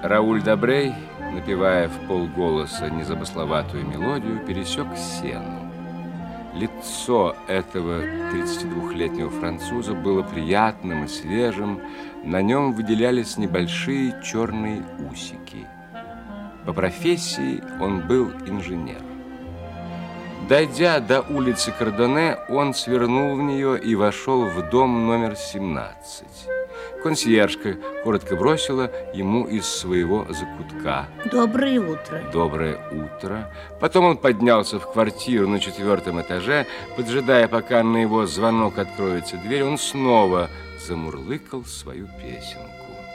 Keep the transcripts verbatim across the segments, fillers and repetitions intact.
Рауль Добрей, напевая в полголоса незамысловатую мелодию, пересек Сену. Лицо этого тридцатидвухлетнего француза было приятным и свежим, на нем выделялись небольшие черные усики. По профессии он был инженер. Дойдя до улицы Кардоне, он свернул в нее и вошел в дом номер семнадцать. Консьержка коротко бросила ему из своего закутка: доброе утро. Доброе утро. Потом он поднялся в квартиру на четвертом этаже. Поджидая, пока на его звонок откроется дверь, он снова замурлыкал свою песенку.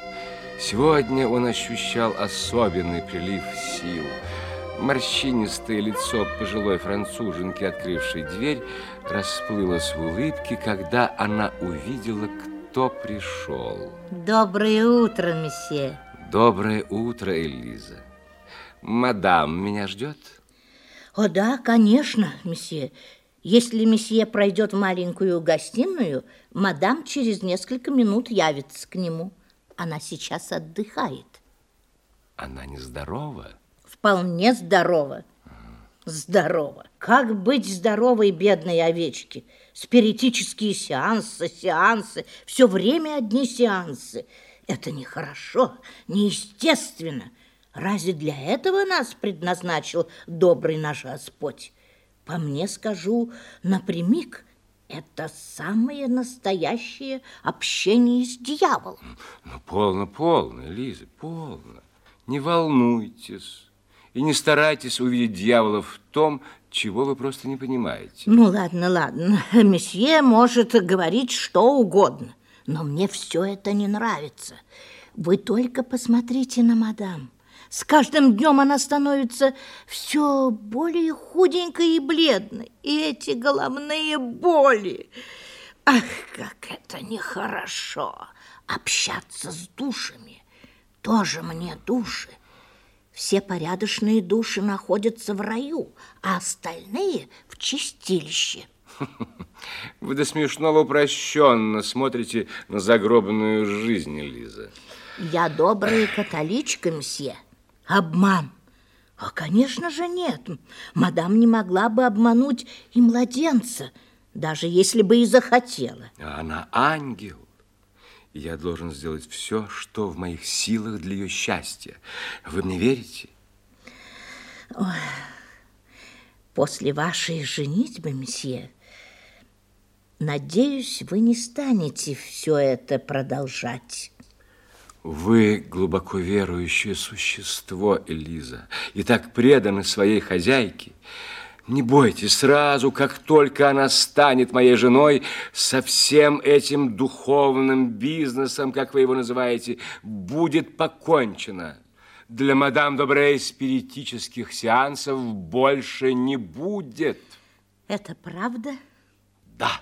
Сегодня он ощущал особенный прилив сил. Морщинистое лицо пожилой француженки, открывшей дверь, расплылось в улыбке, когда она увидела, кто пришел. Доброе утро, месье. Доброе утро, Элиза. Мадам меня ждет? О, да, конечно, месье. Если месье пройдет в маленькую гостиную, мадам через несколько минут явится к нему. Она сейчас отдыхает. Она нездорова? Вполне здорова. Здорово. Как быть здоровой бедной овечке? Спиритические сеансы, сеансы, все время одни сеансы. Это нехорошо, неестественно. Разве для этого нас предназначил добрый наш Господь? По мне скажу напрямик, это самое настоящее общение с дьяволом. Ну, полно, полно, Лиза, полно. Не волнуйтесь и не старайтесь увидеть дьявола в том, чего вы просто не понимаете. Ну, ладно, ладно. Месье может говорить что угодно, но мне все это не нравится. Вы только посмотрите на мадам. С каждым днем она становится все более худенькой и бледной. И эти головные боли. Ах, как это нехорошо. Общаться с душами. Тоже мне души. Все порядочные души находятся в раю, а остальные в чистилище. Вы до смешного упрощенно смотрите на загробную жизнь, Лиза. Я добрая католичка, месье. Обман? А, конечно же, нет. Мадам не могла бы обмануть и младенца, даже если бы и захотела. Она ангел. Я должен сделать все, что в моих силах для ее счастья. Вы мне верите? Ой. После вашей женитьбы, месье, надеюсь, вы не станете все это продолжать. Вы глубоко верующее существо, Элиза, и так преданы своей хозяйке. Не бойтесь, сразу, как только она станет моей женой, со всем этим духовным бизнесом, как вы его называете, будет покончено. Для мадам Добрей спиритических сеансов больше не будет. Это правда? Да.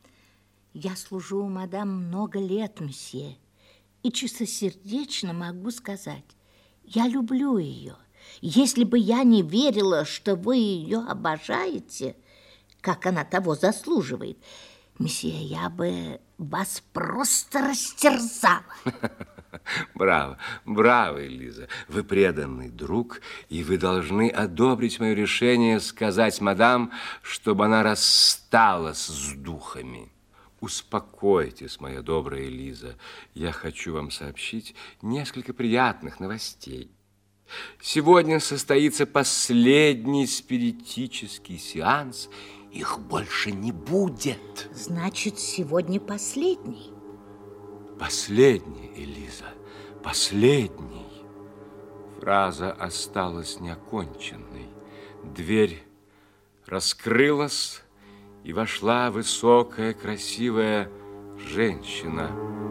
Я служу у мадам много лет, месье, и чистосердечно могу сказать, я люблю ее. Если бы я не верила, что вы ее обожаете, как она того заслуживает, месье, я бы вас просто растерзала. Браво, браво, Элиза. Вы преданный друг, и вы должны одобрить мое решение сказать мадам, чтобы она рассталась с духами. Успокойтесь, моя добрая Элиза. Я хочу вам сообщить несколько приятных новостей. Сегодня состоится последний спиритический сеанс. Их больше не будет. Значит, сегодня последний? Последний, Элиза, последний. Фраза осталась неоконченной. Дверь раскрылась, и вошла высокая, красивая женщина.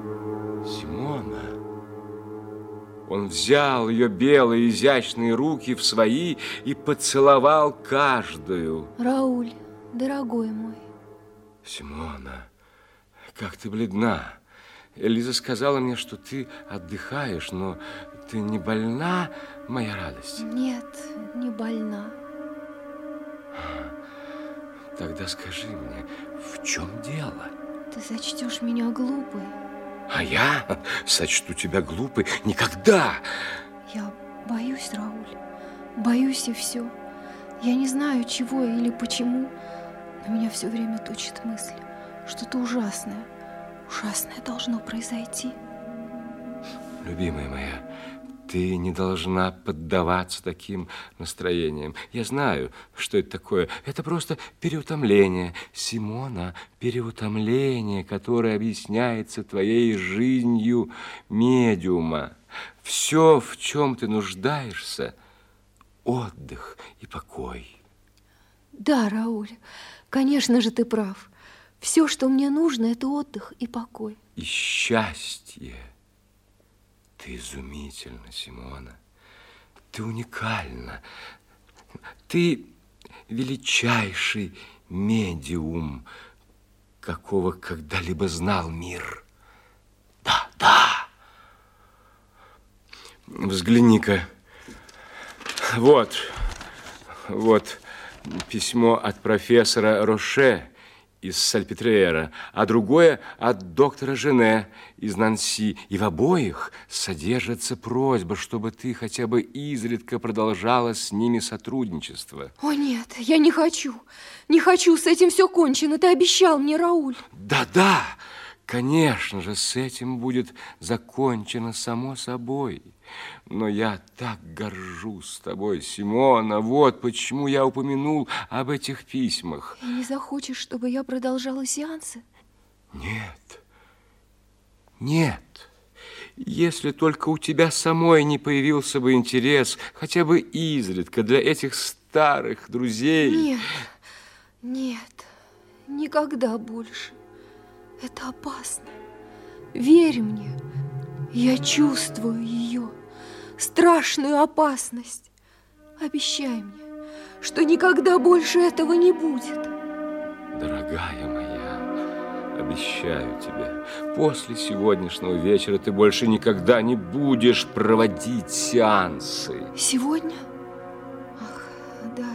Симона. Он взял ее белые изящные руки в свои и поцеловал каждую. Рауль, дорогой мой. Симона, как ты бледна. Элиза сказала мне, что ты отдыхаешь, но ты не больна, моя радость? Нет, не больна. Тогда скажи мне, в чем дело? Ты сочтешь меня глупой. А я сочту тебя глупой никогда. Я Боюсь, Рауль, боюсь и все. Я не знаю, чего или почему, но меня все время точит мысль. Что-то ужасное, ужасное должно произойти. Любимая моя, ты не должна поддаваться таким настроениям. Я знаю, что это такое. Это просто переутомление. Симона, переутомление, которое объясняется твоей жизнью медиума. Все, в чем ты нуждаешься, отдых и покой. Да, Рауль, конечно же, ты прав. Все, что мне нужно, это отдых и покой. И счастье. Ты изумительна, Симона. Ты уникальна. Ты величайший медиум, какого когда-либо знал мир. Да, да. Взгляни-ка. Вот, вот письмо от профессора Роше из Сальпетриера, а другое от доктора Жене из Нанси. И в обоих содержится просьба, чтобы ты хотя бы изредка продолжала с ними сотрудничество. О нет, я не хочу, не хочу, с этим все кончено, ты обещал мне, Рауль. Да-да, конечно же, с этим будет закончено само собой. Но я так горжусь тобой, Симона. Вот почему я упомянул об этих письмах. И не захочешь, чтобы я продолжала сеансы? Нет, нет. Если только у тебя самой не появился бы интерес, хотя бы изредка, для этих старых друзей. Нет, нет, никогда больше. Это опасно. Верь мне, я чувствую ее. Страшную опасность. Обещай мне, что никогда больше этого не будет. Дорогая моя, обещаю тебе, после сегодняшнего вечера ты больше никогда не будешь проводить сеансы. Сегодня? Ах, да.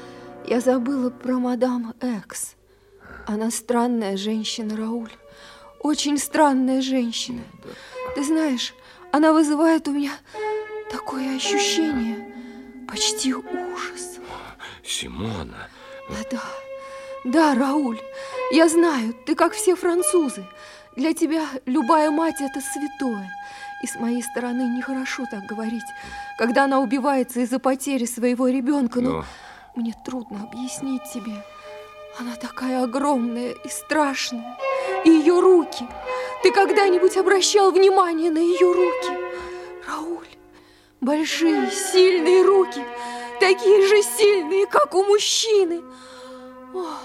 Я забыла про мадам Экс. Она странная женщина, Рауль. Очень странная женщина. Да. Ты знаешь, она вызывает у меня такое ощущение, почти ужас. Симона. Да-да, да, Рауль, я знаю, ты как все французы. Для тебя любая мать – это святое. И с моей стороны нехорошо так говорить, когда она убивается из-за потери своего ребенка. Но, но мне трудно объяснить тебе. Она такая огромная и страшная. И ее руки. Ты когда-нибудь обращал внимание на ее руки? Рауль, большие, сильные руки, такие же сильные, как у мужчины. Ох.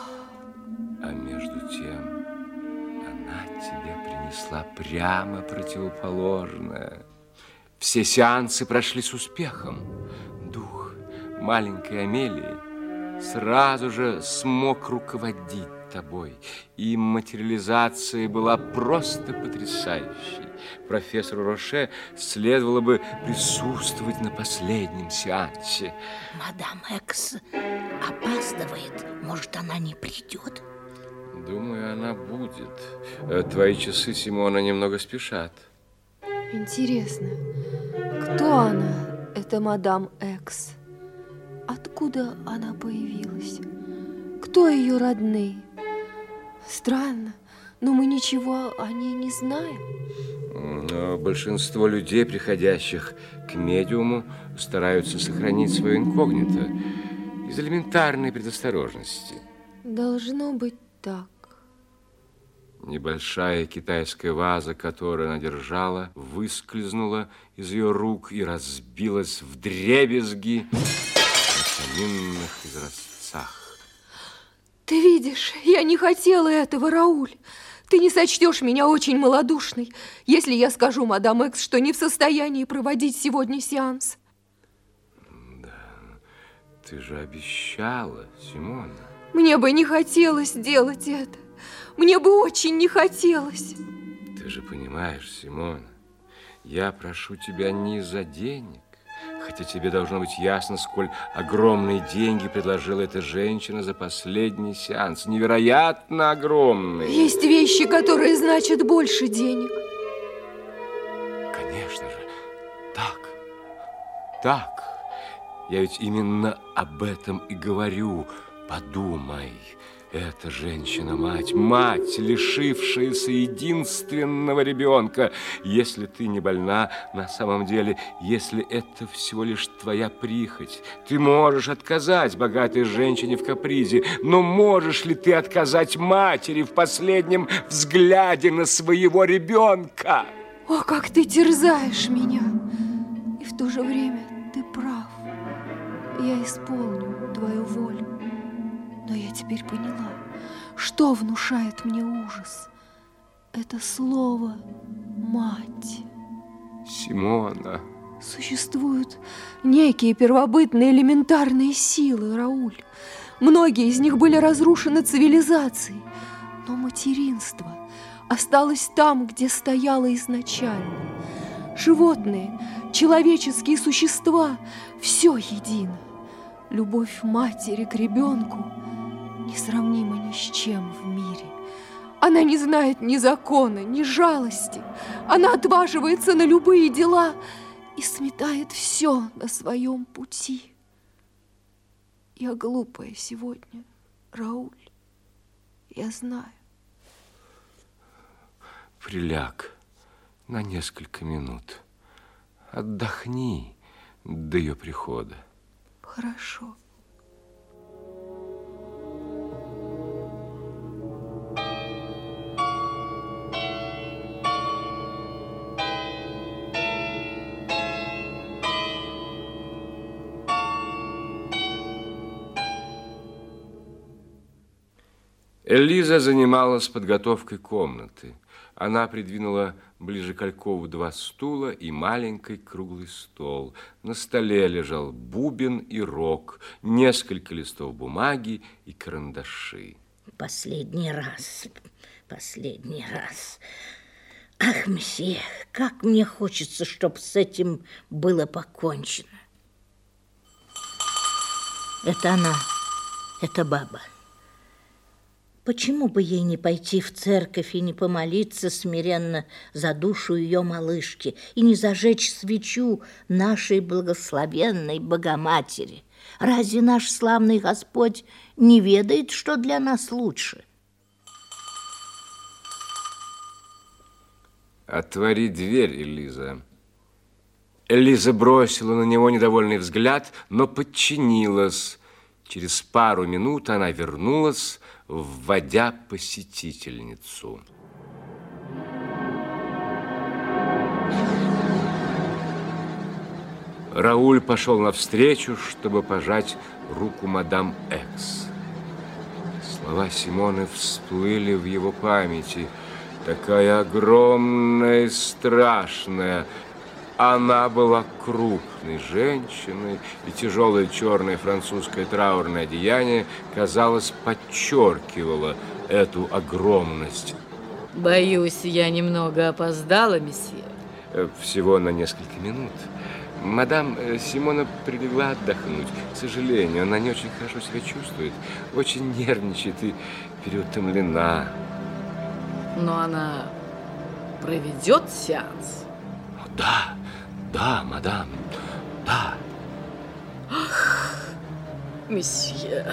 А между тем, она тебе принесла прямо противоположное. Все сеансы прошли с успехом. Дух маленькой Амелии сразу же смог руководить тобой, и материализация была просто потрясающей. Профессору Роше следовало бы присутствовать на последнем сеансе. Мадам Экс опаздывает. Может, она не придет? Думаю, она будет. Твои часы, Симона, немного спешат. Интересно, кто она, эта мадам Экс? Откуда она появилась? Кто ее родные? Странно, но мы ничего о ней не знаем. Но большинство людей, приходящих к медиуму, стараются сохранить свое инкогнито из элементарной предосторожности. Должно быть так. Небольшая китайская ваза, которую она держала, выскользнула из ее рук и разбилась вдребезги на каминных изразцах. Ты видишь, я не хотела этого, Рауль. Ты не сочтешь меня очень малодушной, если я скажу мадам Экс, что не в состоянии проводить сегодня сеанс. Да, ты же обещала, Симона. Мне бы не хотелось делать это. Мне бы очень не хотелось. Ты же понимаешь, Симона, я прошу тебя не за денег, хотя тебе должно быть ясно, сколь огромные деньги предложила эта женщина за последний сеанс. Невероятно огромные. Есть вещи, которые значат больше денег. Конечно же, так. так. Я ведь именно об этом и говорю. Подумай, эта женщина-мать, мать, лишившаяся единственного ребенка. Если ты не больна на самом деле, если это всего лишь твоя прихоть, ты можешь отказать богатой женщине в капризе, но можешь ли ты отказать матери в последнем взгляде на своего ребенка? О, как ты терзаешь меня! И в то же время ты прав. Я исполню твою волю. Но я теперь поняла, что внушает мне ужас. Это слово «мать». Симона. Существуют некие первобытные элементарные силы, Рауль. Многие из них были разрушены цивилизацией. Но материнство осталось там, где стояло изначально. Животные, человеческие существа – все едино. Любовь матери к ребенку несравнима ни с чем в мире. Она не знает ни закона, ни жалости. Она отваживается на любые дела и сметает все на своем пути. Я глупая сегодня, Рауль. Я знаю. Приляг на несколько минут. Отдохни до ее прихода. Хорошо. Элиза занималась подготовкой комнаты. Она придвинула ближе к алькову два стула и маленький круглый стол. На столе лежал бубен и рог, несколько листов бумаги и карандаши. Последний раз, последний раз. Ах, месье, как мне хочется, чтобы с этим было покончено. Это она, это баба. Почему бы ей не пойти в церковь и не помолиться смиренно за душу ее малышки и не зажечь свечу нашей благословенной Богоматери? Разве наш славный Господь не ведает, что для нас лучше? Отвори дверь, Элиза. Элиза бросила на него недовольный взгляд, но подчинилась. Через пару минут она вернулась, вводя посетительницу. Рауль пошел навстречу, чтобы пожать руку мадам Экс. Слова Симоны всплыли в его памяти. Такая огромная и страшная. Она была крупной женщиной, и тяжелое черное французское траурное одеяние, казалось, подчеркивало эту огромность. Боюсь, я немного опоздала, месье. Всего на несколько минут. Мадам Симона прилегла отдохнуть. К сожалению, она не очень хорошо себя чувствует, очень нервничает и переутомлена. Но она проведет сеанс? Да, да, мадам, да. Ах, месье,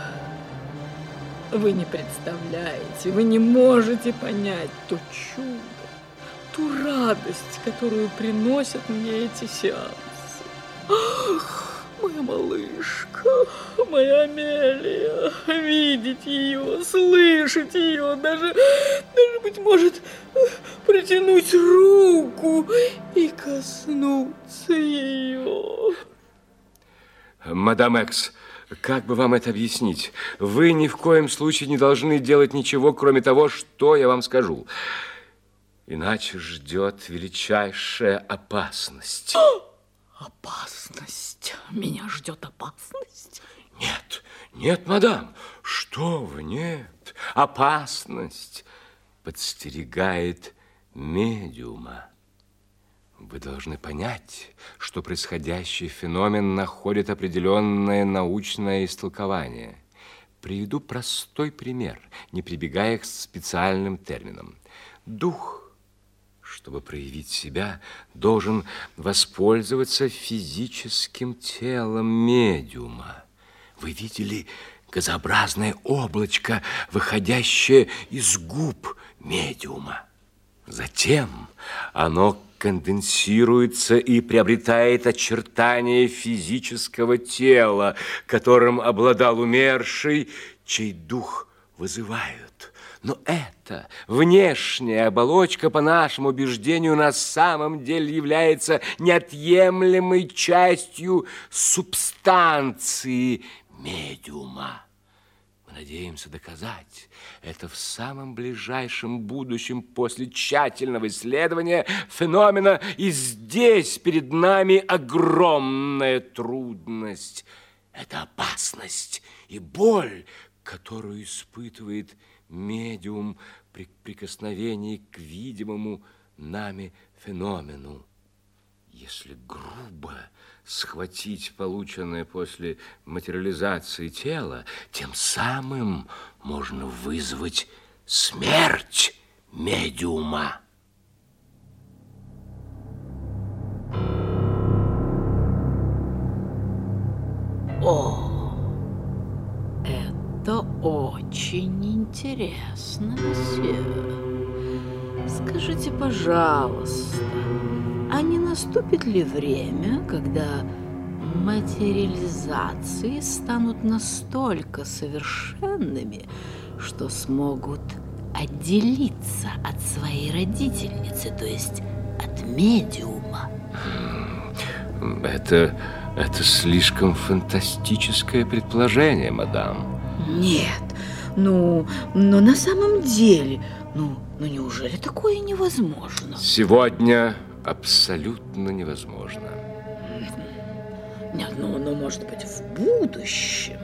вы не представляете, вы не можете понять то чудо, ту радость, которую приносят мне эти сеансы. Ах, моя малышка, моя Амелия, видеть ее, слышать ее, даже, даже, быть может, протянуть руку и коснуться ее. Мадам Экс, как бы вам это объяснить? Вы ни в коем случае не должны делать ничего, кроме того, что я вам скажу. Иначе ждет величайшая опасность. Опасность? Меня ждет опасность? Нет, нет, мадам. Что вы, нет. Опасность подстерегает медиума. Вы должны понять, что происходящий феномен находит определенное научное истолкование. Приведу простой пример, не прибегая к специальным терминам. Дух, чтобы проявить себя, должен воспользоваться физическим телом медиума. Вы видели газообразное облачко, выходящее из губ медиума. Затем оно конденсируется и приобретает очертания физического тела, которым обладал умерший, чей дух вызывают. Но эта внешняя оболочка, по нашему убеждению, на самом деле является неотъемлемой частью субстанции медиума. Мы надеемся доказать это в самом ближайшем будущем после тщательного исследования феномена, и здесь перед нами огромная трудность. Это опасность и боль, которую испытывает медиум при прикосновении к видимому нами феномену. Если грубо схватить полученное после материализации тело, тем самым можно вызвать смерть медиума. О, это очень интересно, месье. Скажите, пожалуйста, а не наступит ли время, когда материализации станут настолько совершенными, что смогут отделиться от своей родительницы, то есть от медиума? Это, это слишком фантастическое предположение, мадам. Нет, ну, но на самом деле, ну, ну неужели такое невозможно? Сегодня абсолютно невозможно. Нет, ну, ну, может быть, в будущем.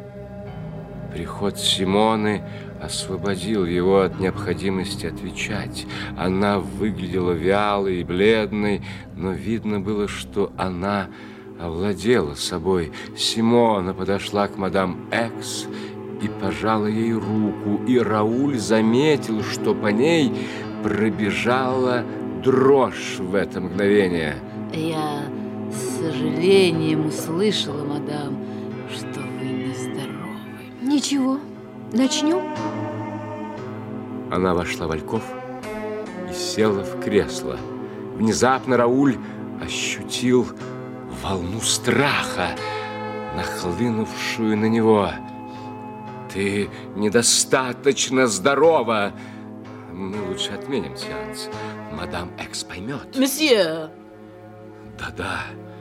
Приход Симоны освободил его от необходимости отвечать. Она выглядела вялой и бледной, но видно было, что она овладела собой. Симона подошла к мадам Экс и пожала ей руку, и Рауль заметил, что по ней пробежала дрожь в это мгновение. Я с сожалением услышала, мадам, что вы нездоровы. Ничего, начнем? Она вошла в альков и села в кресло. Внезапно Рауль ощутил волну страха, нахлынувшую на него. Ты недостаточно здорова. Мы лучше отменим сеанс. Мадам Экс поймет. Месье! Да-да,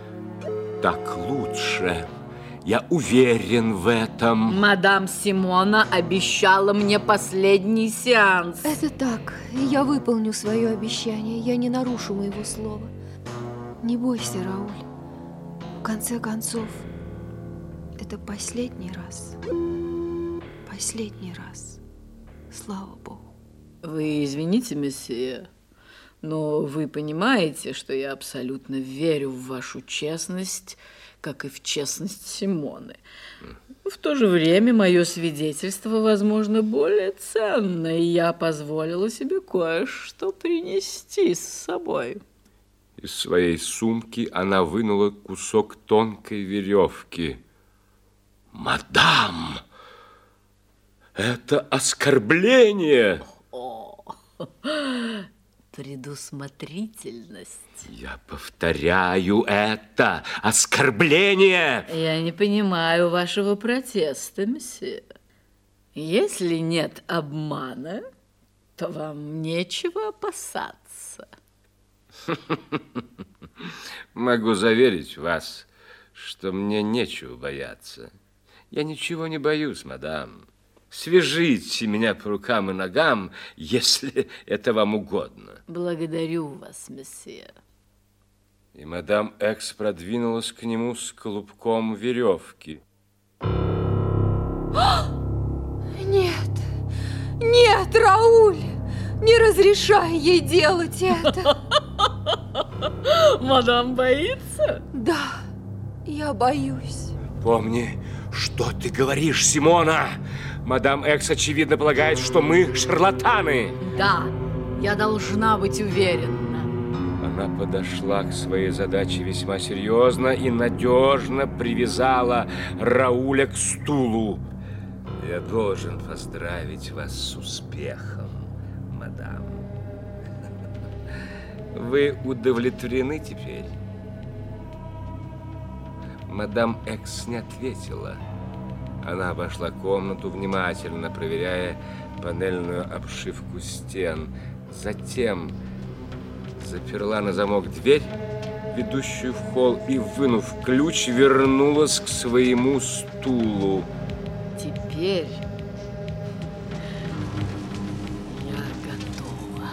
так лучше. Я уверен в этом. Мадам Симона обещала мне последний сеанс. Это так. Я выполню свое обещание. Я не нарушу моего слова. Не бойся, Рауль. В конце концов, это последний раз. Последний раз. Слава Богу. Вы извините, месье, но вы понимаете, что я абсолютно верю в вашу честность, как и в честность Симоны. В то же время мое свидетельство, возможно, более ценно, и я позволила себе кое-что принести с собой. Из своей сумки она вынула кусок тонкой веревки. Мадам, это оскорбление! О, предусмотрительность. Я повторяю, это оскорбление! Я не понимаю вашего протеста, месье. Если нет обмана, то вам нечего опасаться. Могу заверить вас, что мне нечего бояться. Я ничего не боюсь, мадам. Свяжите меня по рукам и ногам, если это вам угодно. Благодарю вас, месье. И мадам Экс продвинулась к нему с колупком веревки. Нет, нет, Рауль, не разрешай ей делать это. Мадам боится? Да, я боюсь. Помни, что ты говоришь, Симона. Мадам Экс, очевидно, полагает, что мы шарлатаны. Да, я должна быть уверена. Она подошла к своей задаче весьма серьезно и надежно привязала Рауля к стулу. Я должен поздравить вас с успехом, мадам. Вы удовлетворены теперь? Мадам Экс не ответила. Она обошла комнату, внимательно проверяя панельную обшивку стен. Затем заперла на замок дверь, ведущую в холл, и, вынув ключ, вернулась к своему стулу. Теперь я готова.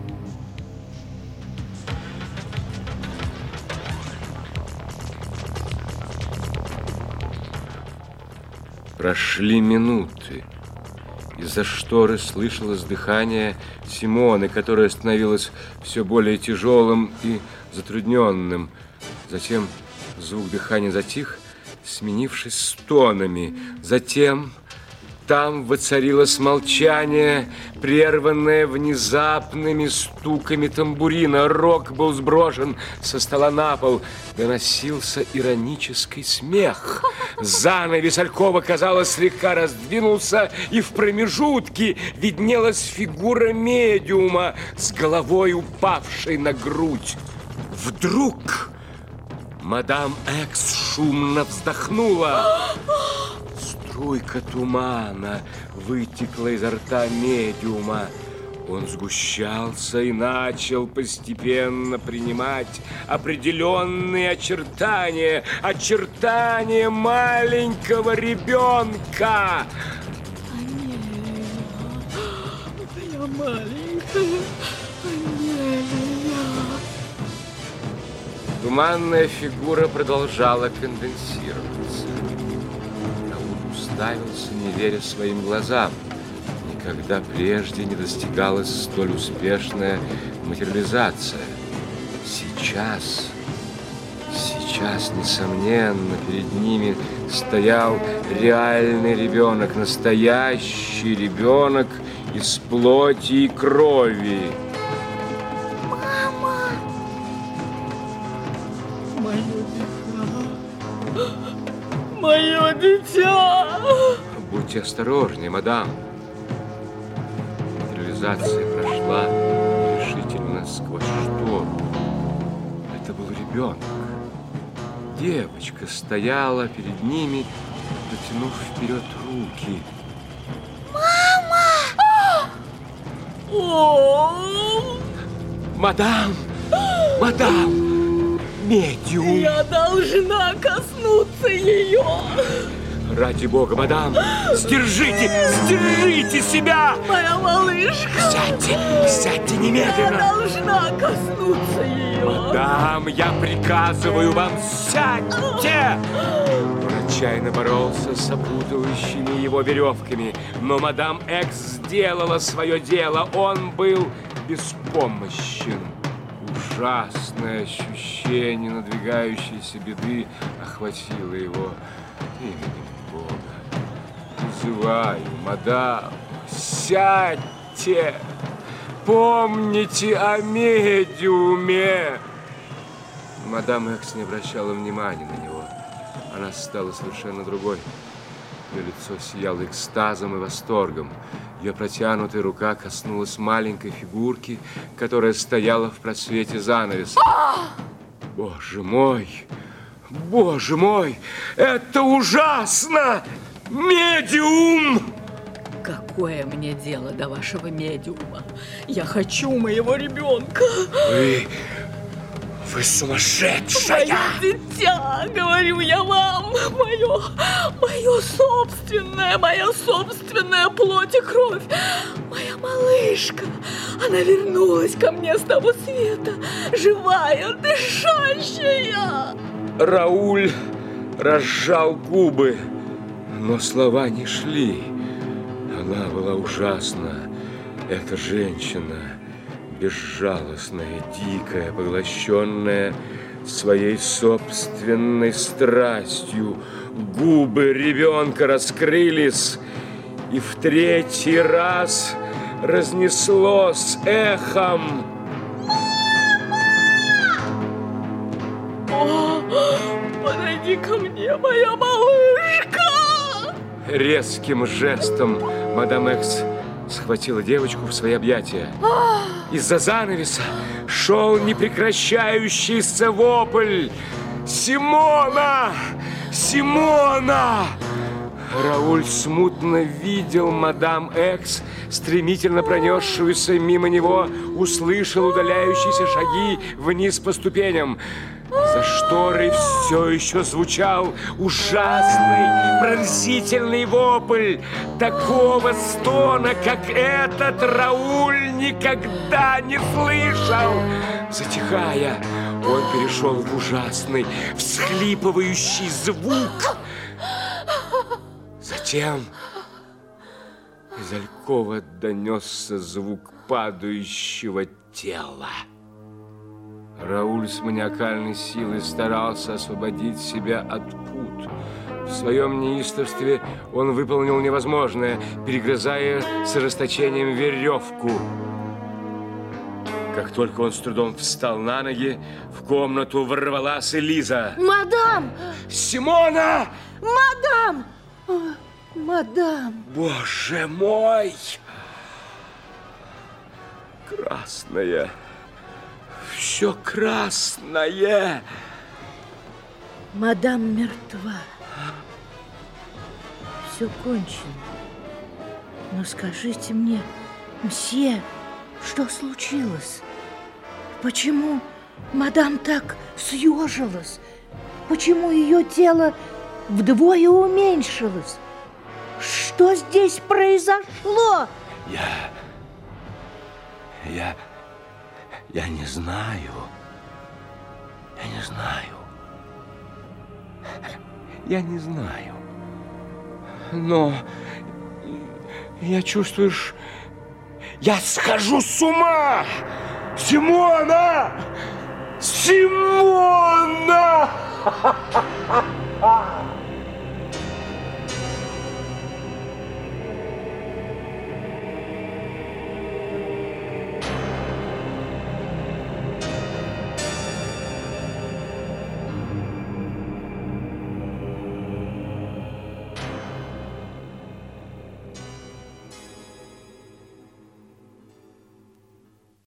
Прошли минуты. Из-за шторы слышалось дыхание Симоны, которое становилось все более тяжелым и затрудненным. Затем звук дыхания затих, сменившись стонами. Затем там воцарилось молчание, прерванное внезапными стуками тамбурина. Рог был сброшен со стола на пол. Доносился иронический смех. Занавес алькова, казалось, слегка раздвинулся, и в промежутке виднелась фигура медиума с головой, упавшей на грудь. Вдруг мадам Экс шумно вздохнула. Струйка тумана вытекла изо рта медиума. Он сгущался и начал постепенно принимать определенные очертания, очертания маленького ребенка. Амелия, я маленькая, Амелия. Туманная фигура продолжала конденсироваться. Рауль уставился, не веря своим глазам. Никогда прежде не достигалась столь успешная материализация. Сейчас, сейчас, несомненно, перед ними стоял реальный ребенок, настоящий ребенок из плоти и крови. Мама! Мое дитя! Мое дитя! Будьте осторожнее, мадам. Материализация прошла решительно сквозь штору. Это был ребенок. Девочка стояла перед ними, протянув вперед руки. Мама! О! Мадам! Мадам! Медиум! Я должна коснуться ее! Ради бога, мадам! Сдержите! Сдержите себя! Моя малышка! Сядьте! Сядьте Я немедленно! должна коснуться ее! Мадам, я приказываю вам, сядьте! Он отчаянно боролся с опутывающими его веревками, но мадам Экс сделала свое дело. Он был беспомощен. Ужасное ощущение надвигающейся беды охватило его. Именем Бога, призываю, мадам, сядьте! Помните о медиуме! Мадам Экс не обращала внимания на него. Она стала совершенно другой. Ее лицо сияло экстазом и восторгом. Ее протянутая рука коснулась маленькой фигурки, которая стояла в просвете занавеса. Боже мой! Боже мой! Это ужасно! Медиум! Какое мне дело до вашего медиума? Я хочу моего ребенка. Вы... Вы сумасшедшая! Мое дитя, говорю я вам, мое, мое собственное, моя собственная плоть и кровь, моя малышка, она вернулась ко мне с того света, живая, дышащая. Рауль разжал губы, но слова не шли. Она была ужасна, эта женщина. Безжалостная, дикая, поглощенная своей собственной страстью. Губы ребенка раскрылись, и в третий раз разнеслось эхом. Мама! ко мне, моя малышка! Резким жестом мадам Экс схватила девочку в свои объятия. Из-за занавеса шел непрекращающийся вопль. Симона! Симона! Рауль смутно видел мадам Экс, стремительно пронесшуюся мимо него, услышал удаляющиеся шаги вниз по ступеням. За шторой все еще звучал ужасный, пронзительный вопль. Такого стона, как этот, Рауль никогда не слышал. Затихая, он перешел в ужасный, всхлипывающий звук. Затем из алькова донесся звук падающего тела. Рауль с маниакальной силой старался освободить себя от пут. В своем неистовстве он выполнил невозможное, перегрызая с расточением веревку. Как только он с трудом встал на ноги, в комнату ворвалась Элиза. Мадам! Симона! Мадам! О, мадам! Боже мой! Красное! Все красное! Мадам мертва. Все кончено. Но скажите мне, мсье, что случилось? Почему мадам так съежилась? Почему ее тело вдвое уменьшилось? Что здесь произошло? Я... Я... Я не знаю. Я не знаю. Я не знаю. Но я чувствую, что я схожу с ума! Симона! Симона!